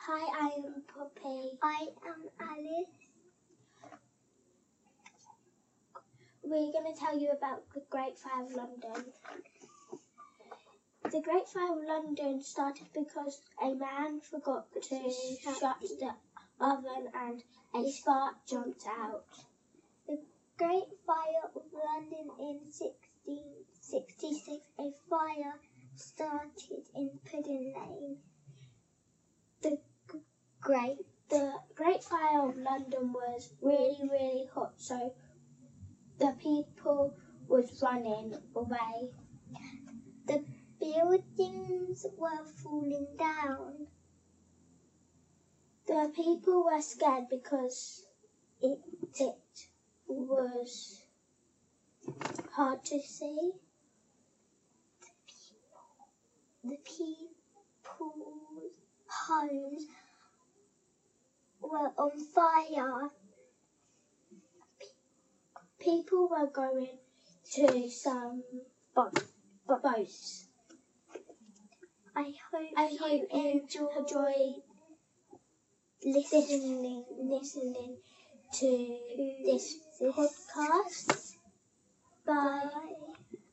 Hi, I am Poppy. I am Alice. We're going to tell you about the Great Fire of London. The Great Fire of London started because a man forgot to shut the oven and a spark jumped out. The Great Fire of London in 1666, a fire started in Pudding Lane. The Great Fire of London was really, really hot, so the people was running away. The buildings were falling down. The people were scared because it was hard to see. The people's homes were on fire. People were going to some boats. I hope you enjoyed listening to this podcast. Bye.